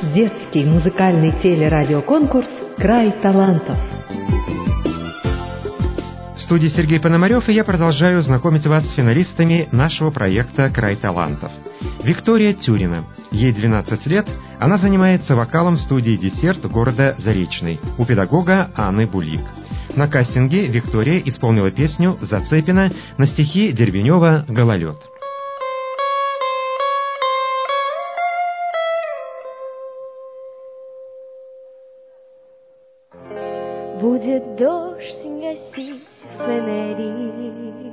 детский музыкальный телерадиоконкурс «Край талантов». В студии Сергей Пономарев, и я продолжаю знакомить вас с финалистами нашего проекта «Край талантов». Виктория Тюрина. Ей 12 лет, она занимается вокалом в студии «Десерт» города Заречный у педагога Анны Булик. На кастинге Виктория исполнила песню «Зацепина» на стихи Дербенева «Гололед». Будет дождь гасить фонари,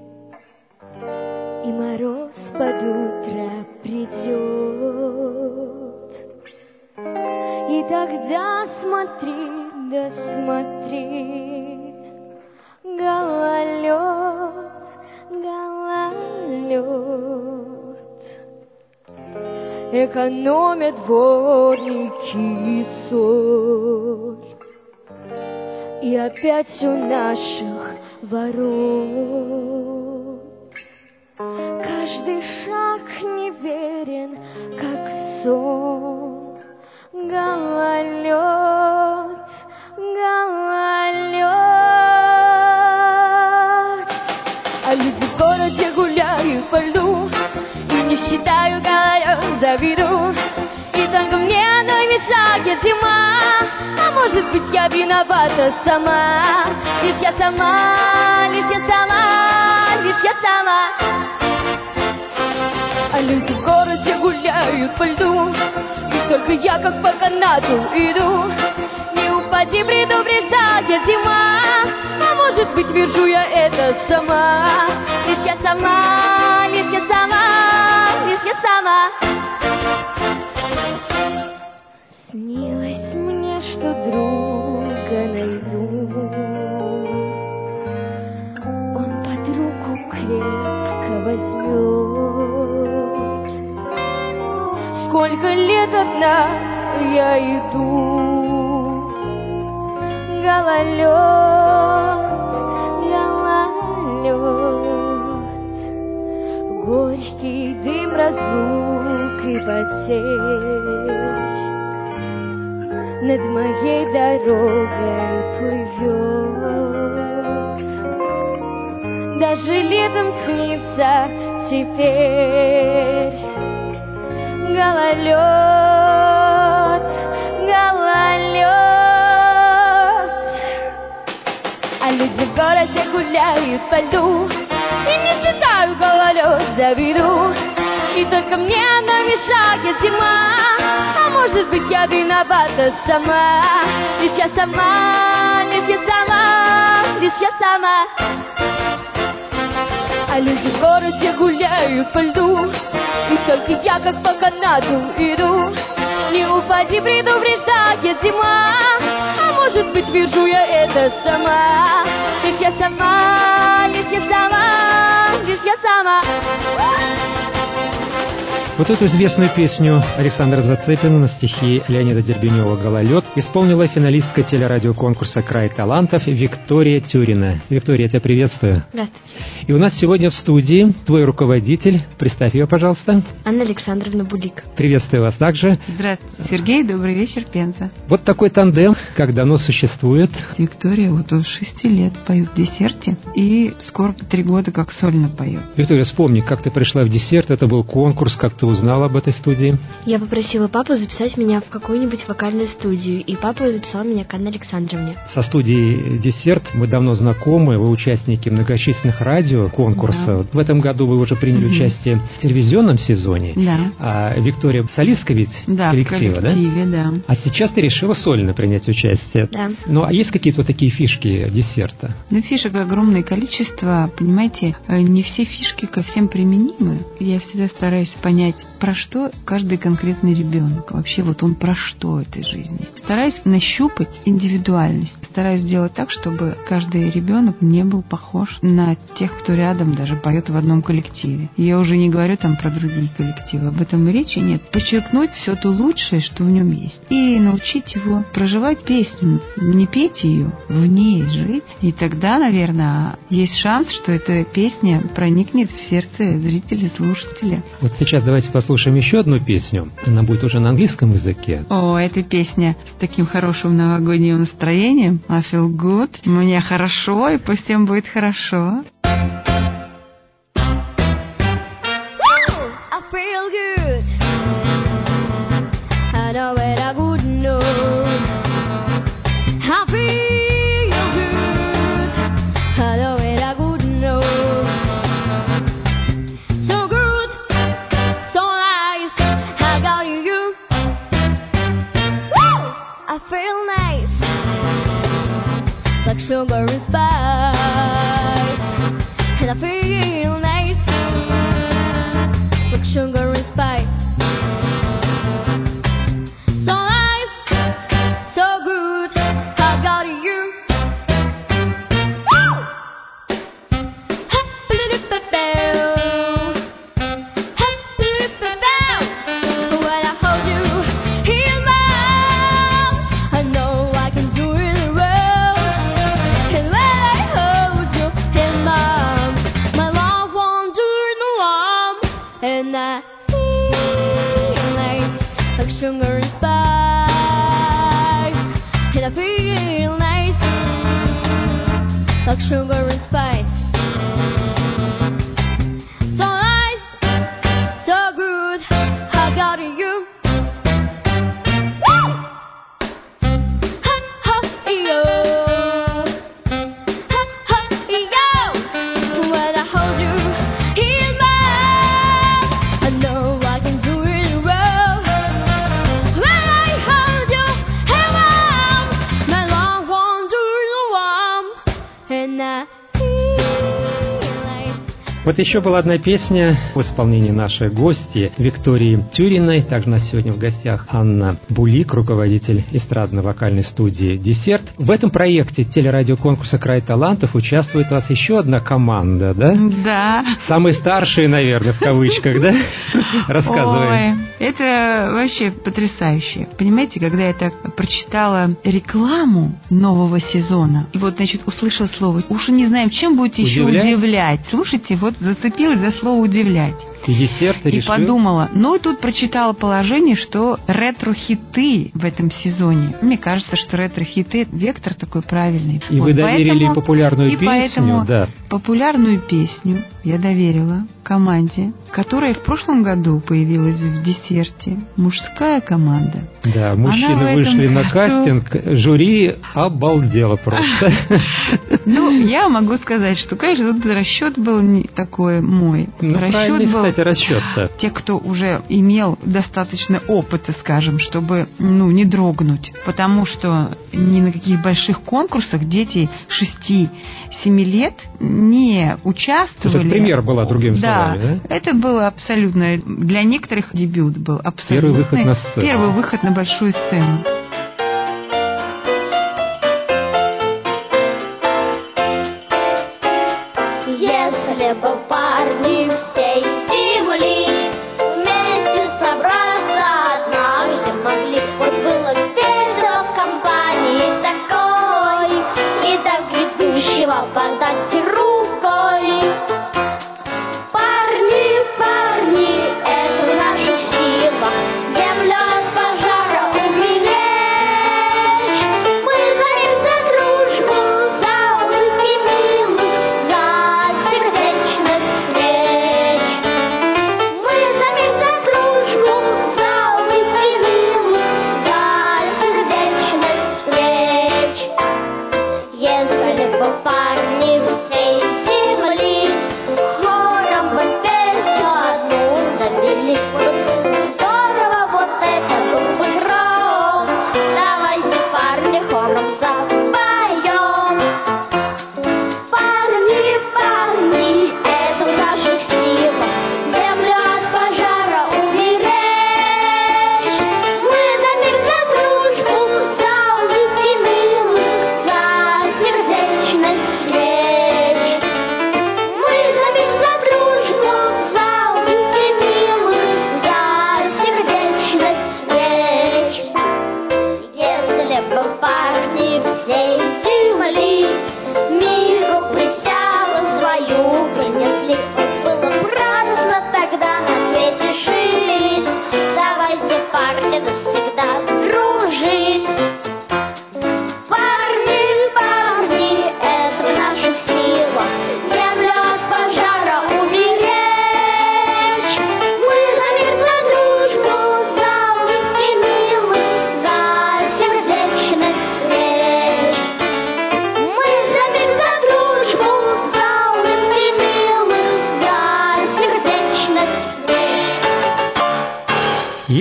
и мороз под утро придет, и тогда смотри, да смотри, гололед, гололед. Экономят дворники соль, и опять у наших ворот каждый шаг неверен, как сон. Гололед, гололед. А люди в городе гуляют по льду и не считают гололед за виду. И только мне она мешает зима. А может быть, я виновата сама. Лишь я сама, лишь я сама, лишь я сама. А люди в городе гуляют по льду, и только я как по канату иду. Не упади, предупреждает зима. А может быть, вижу я это сама. Лишь я сама, лишь я сама, лишь я сама. Снилось мне, что друга найду, он под руку крепко возьмет. Сколько лет одна я иду, гололед, гололед. Горький дым разлук и потерь над моей дорогой плывет. Даже летом снится теперь гололед, гололед. А люди в городе гуляют по льду и не считают гололед за виду. И только мне она мешает зима. А может быть, я виновата сама. Лишь я сама, лишь я сама, лишь я сама. А люди в городе гуляют по льду, и только я как по канату иду. Не упади, предупреждает зима. А может быть, вижу я это сама. Лишь я сама, лишь я сама, лишь я сама. Вот эту известную песню Александра Зацепина на стихи Леонида Дербенева «Гололед» исполнила финалистка телерадиоконкурса «Край талантов» Виктория Тюрина. Виктория, я тебя приветствую. Здравствуйте. И у нас сегодня в студии твой руководитель. Представь ее, пожалуйста. Анна Александровна Булик. Приветствую вас также. Здравствуйте, Сергей. Добрый вечер, Пенза. Вот такой тандем, как давно существует? Виктория вот уже 6 лет поет в «Десерте» и скоро 3 года как сольно поет. Виктория, вспомни, как ты пришла в «Десерт», это был конкурс, как ты узнала об этой студии? Я попросила папу записать меня в какую-нибудь вокальную студию, и папа записал меня к Анне Александровне. Со студией «Десерт» мы давно знакомы, вы участники многочисленных радиоконкурсов. Да. В этом году вы уже приняли участие в телевизионном сезоне. Да. А Виктория солистка ведь коллектива, да? Да. А сейчас ты решила сольно принять участие. Да. Ну, а есть какие-то вот такие фишки «Десерта»? Ну, фишек огромное количество, понимаете, не все фишки ко всем применимы. Я всегда стараюсь понять, про что каждый конкретный ребенок. Вообще вот он про что этой жизни. Стараюсь нащупать индивидуальность. стараюсь сделать так, чтобы каждый ребенок не был похож на тех, кто рядом даже поет в одном коллективе. Я уже не говорю там про другие коллективы, об этом и речи нет. Подчеркнуть все то лучшее, что в нем есть, и научить его проживать песню, не петь ее, в ней жить. И тогда, наверное, есть шанс, что эта песня проникнет в сердце зрителя, слушателя. Вот сейчас давайте послушаем еще одну песню. Она будет уже на английском языке. О, эта песня с таким хорошим новогодним настроением. I feel good. Мне хорошо, и пусть всем будет хорошо. I feel good. I know it, I good know. I feel good. I know it, I good know. So good, so nice. I got you. Woo! I feel nice, like sugar and spice. And I feel nice, like sugar and spice. So nice, so good, I got you. Woo! When I hold you in my arms, I know I can do it well. And when I hold you in my arms, my love won't do no harm. And I feel nice, like sugar and spice. And I feel nice, like sugar and spice. So nice, so good, I got you. Woo! Ha, ha, yo. Ha, ha, yo. When I hold you in my arms, I know I can do it well. When I hold you in my arms, my love won't do no harm. And I feel nice. Вот еще была одна песня в исполнении нашей гости Виктории Тюриной. Также у нас сегодня в гостях Анна Булик, руководитель эстрадно-вокальной студии «Десерт». В этом проекте телерадиоконкурса «Край талантов» участвует у вас еще одна команда, да? Да. Самые старшие, наверное, в кавычках, да? Рассказываем. Ой, это вообще потрясающе. Понимаете, когда я так прочитала рекламу нового сезона, и вот, значит, услышала слово, уж не знаем, чем будете еще удивлять. Слушайте, вот зацепилась за слово «удивлять». И «Десерт» И решил. подумала, ну и тут прочитала положение, что ретро-хиты в этом сезоне. Мне кажется, что ретро-хиты — вектор такой правильный. И вот, вы доверили поэтому, популярную песню, поэтому да. популярную песню я доверила команде, которая в прошлом году появилась в «Десерте». Мужская команда. Да, Она мужчины в этом вышли на году- кастинг, жюри обалдело просто. Ну, я могу сказать, что, конечно, тут расчет был не такой мой. Ну, правильный, Расчет был кстати, расчет-то. те, кто уже имел достаточно опыта, скажем, чтобы, не дрогнуть. Потому что ни на каких больших конкурсах дети 6-7 лет не участвовали. То есть это пример была, другими словами, да? Это было абсолютно... Для некоторых дебют был абсолютно... Первый выход на сцену. Первый выход на большую сцену. Если бы парни всей земли вместе собраться однажды могли, вот было весело в компании такой, и так грядущего подать рукой. Парни, парни, это в наших силах землю от пожара уберечь. Мы за дружбу, за улыбки милых, за сердечность встреч. Мы за дружбу, за улыбки милых, за сердечность встреч. Если бы парни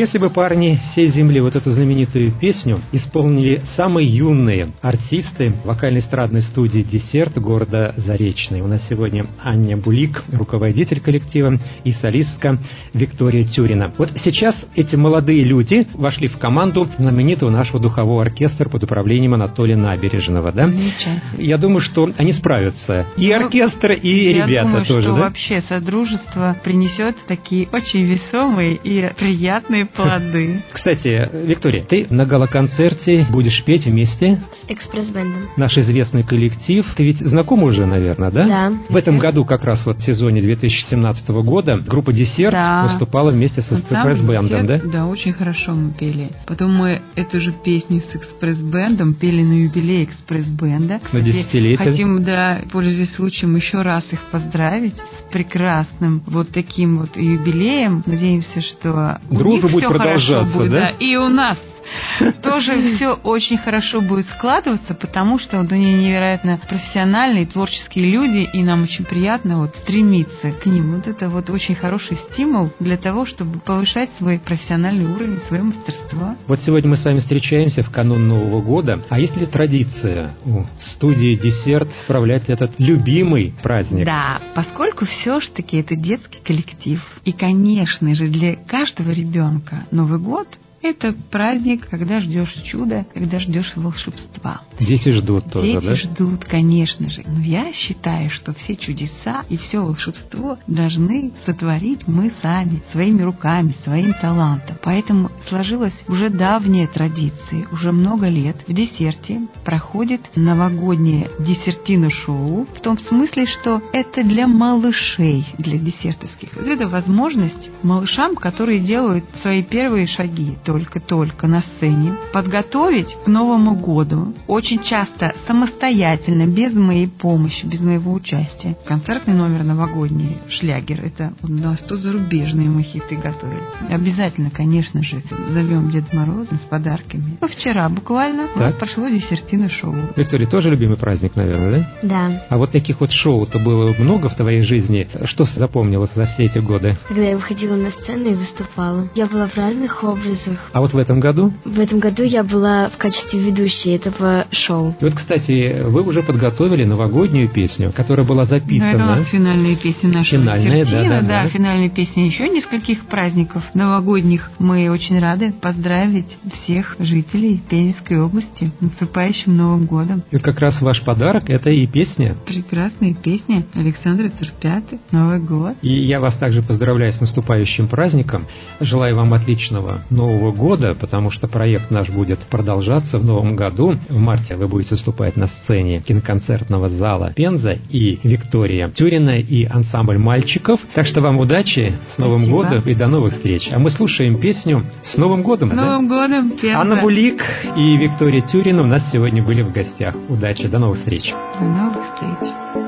если бы парни всей земли вот эту знаменитую песню исполнили самые юные артисты вокально-эстрадной студии «Десерт» города Заречный. У нас сегодня Аня Булик, руководитель коллектива, и солистка Виктория Тюрина. Вот сейчас эти молодые люди вошли в команду знаменитого нашего духового оркестра под управлением Анатолия Набережного, да? Я думаю, что они справятся. И оркестр, и ребята я думаю, тоже, что да? Вообще содружество принесет такие очень весомые и приятные плоды. Кстати, Виктория, ты на гала-концерте будешь петь вместе С экспресс-бэндом. наш известный коллектив. Ты ведь знаком уже, наверное, да? Да. В этом году, как раз вот в сезоне 2017 года, группа «Десерт» выступала вместе с экспресс-бэндом, да? Да, очень хорошо мы пели. Потом мы эту же песню с экспресс-бэндом пели на юбилей экспресс-бэнда. На десятилетие. Хотим, да, пользуясь случаем, еще раз их поздравить с прекрасным вот таким вот юбилеем. Надеемся, что дружба будет продолжаться, будет, да? И у нас тоже все очень хорошо будет складываться, потому что вот они невероятно профессиональные, творческие люди, и нам очень приятно вот стремиться к ним. Вот это вот очень хороший стимул для того, чтобы повышать свой профессиональный уровень, свое мастерство. Вот сегодня мы с вами встречаемся в канун Нового года. А есть ли традиция у студии «Десерт» справлять этот любимый праздник? Да, поскольку все-таки это детский коллектив, и, конечно же, для каждого ребенка Новый год — это праздник, когда ждешь чуда, когда ждешь волшебства. Дети ждут тоже, Дети да? ждут, конечно же. Но я считаю, что все чудеса и все волшебство должны сотворить мы сами, своими руками, своим талантом. Поэтому сложилась уже давняя традиция. Уже много лет в «Десерте» проходит новогоднее десертино-шоу, в том смысле, что это для малышей, для десертовских. Вот это возможность малышам, которые делают свои первые шаги, только-только на сцене, подготовить к Новому году, очень часто самостоятельно, без моей помощи, без моего участия. Концертный номер новогодний, шлягер, это у нас тут зарубежные мы хиты готовили. Обязательно, конечно же, зовем Деда Мороза с подарками. Ну, вчера буквально у нас прошло десертино-шоу. Виктория, тоже любимый праздник, наверное, да? Да. А вот таких вот шоу-то было много в твоей жизни? Что запомнилось за все эти годы? Когда я выходила на сцену и выступала. Я была в разных образах. А вот в этом году? В этом году я была в качестве ведущей этого шоу. И вот, кстати, вы уже подготовили новогоднюю песню, которая была записана. Это у нас финальная песня нашего Финальная, десертина, да. Финальная песня еще нескольких праздников новогодних. Мы очень рады поздравить всех жителей Пензенской области с наступающим Новым годом. И как раз ваш подарок — это и песня. Прекрасная песня Александра Церпяты «Новый год». И я вас также поздравляю с наступающим праздником. Желаю вам отличного Нового года, потому что проект наш будет продолжаться в новом году. В марте вы будете выступать на сцене киноконцертного зала «Пенза», и Виктория Тюрина, и ансамбль мальчиков. Так что вам удачи, с Новым годом и до новых встреч. А мы слушаем песню «С Новым годом». С Новым годом, Пенза. Анна Булик и Виктория Тюрина у нас сегодня были в гостях. Удачи, до новых встреч. До новых встреч.